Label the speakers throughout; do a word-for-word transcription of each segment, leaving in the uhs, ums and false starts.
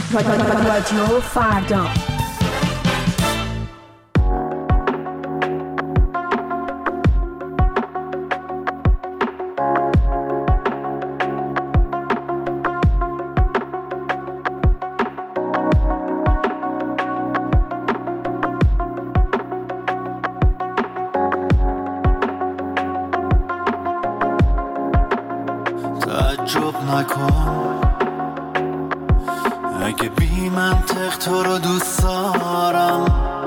Speaker 1: رادیو فردا.
Speaker 2: تعجب نکن اگه بی منطق تو رو دوست دارم،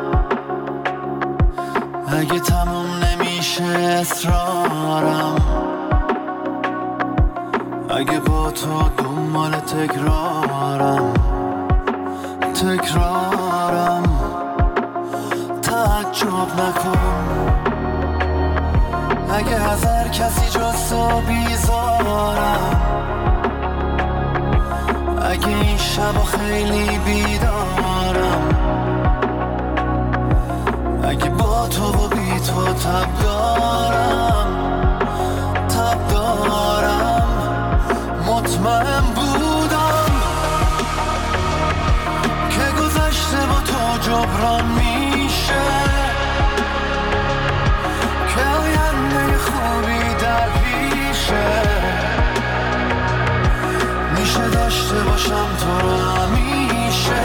Speaker 2: اگه تموم نمیشه اصرارم، اگه با تو دنبال تکرارم تکرارم تعجب نکن اگه از هر کسی جز تو بیزارم، اگه این شبا خیلی بیدارم، اگه با تو و بی تو تب دارم تب دارم. مطمئن بودم که گذشته با تو جبران میشه، که آینده خوبی در پیشه، میشه داشته باشم تو رو همیشه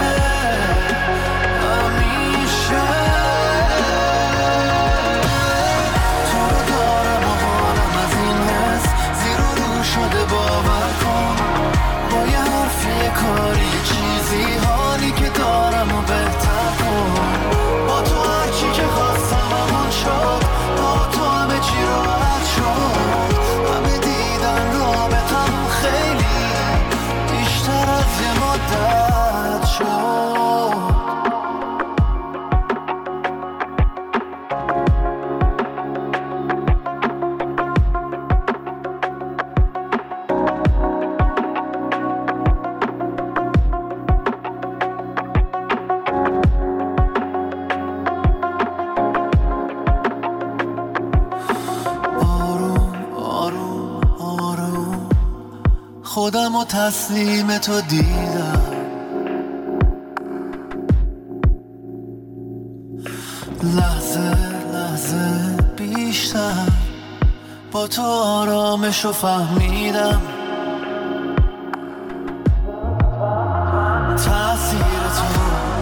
Speaker 2: همیشه. تو رو دارم و حالم از این حس زیر و رو شده، باور کن با یه حرفی یه کاری چیزی حالی که دارم و بهتر کن. با تو هرچی که خواستم همون شد، با تو همه چی راحت شد، همه دیدن رابطم خیلی بیشتر از یه مدت شد. خودم و تسلیم تو دیدم، لحظه لحظه بیشتر با تو آرامشو فهمیدم. تأثیر تو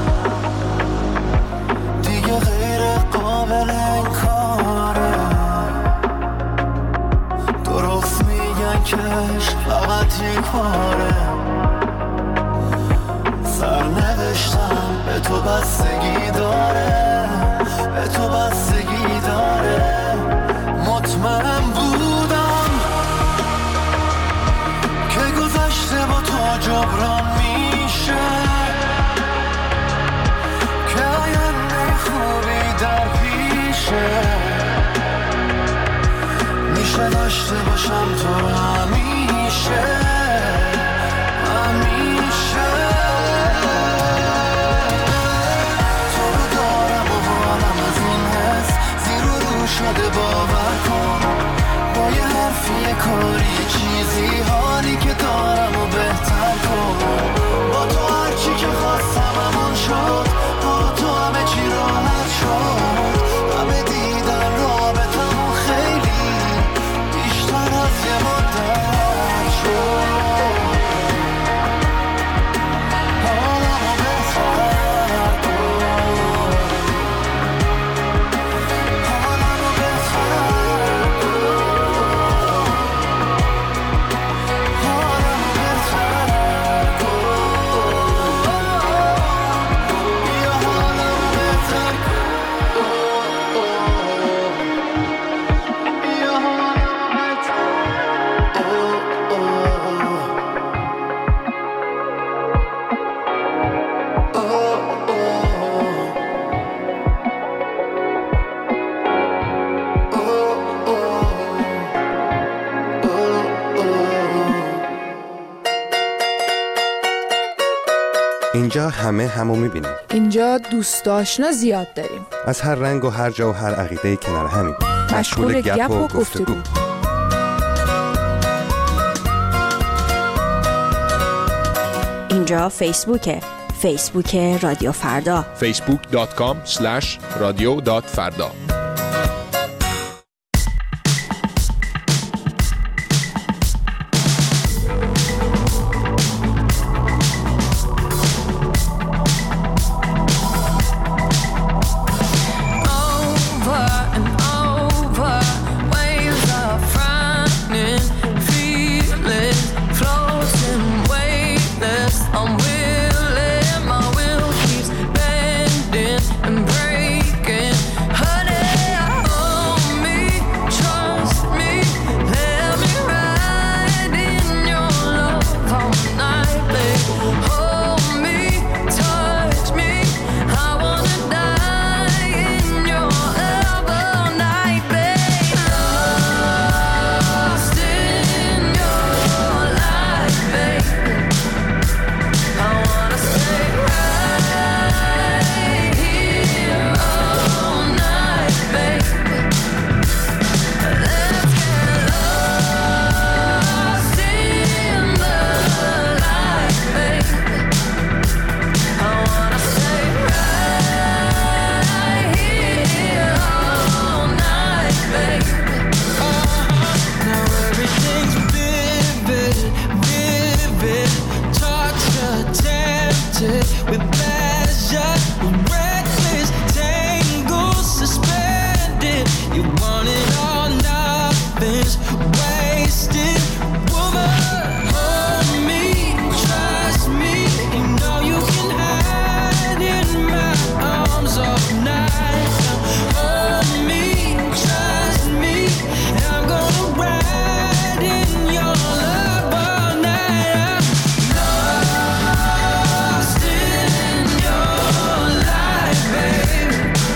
Speaker 2: دیگه غیر قابل انکاره، درست میگن که فقط یک باره، سرنوشتم به تو بستگی داره، به تو بستگی داره. مطمئن بودم که گذشته با تو جبران میشه، که آینده خوبی در پیشه، میشه داشته باشم تو همیشه همیشه. تو رو دارم و حالم از این حس زیر و رو شده، باور کن با یه حرفی یه کاری چیزی حالی که دارم و بهتر کن. با تو هرچی که خواستم همون شد، با تو همه چی راحت شد، همه دیدن رابطمون خیلی بیشتر از یه مدت شد. حالمو بهتر کن، حالمو بهتر کن، حالمو بهتر کن، بیا حالمو بهتر کن، بیا حالمو بهتر
Speaker 3: اینجا همه همو میبینیم.
Speaker 4: اینجا دوست آشنا زیاد داریم،
Speaker 3: از هر رنگ و هر جا و هر عقیده کنار همیم،
Speaker 4: مشغول گپ و گفتگو.
Speaker 1: اینجا فیسبوکه، فیسبوک رادیو فردا.
Speaker 5: فیسبوک دات کام اسلش رادیو دات فردا.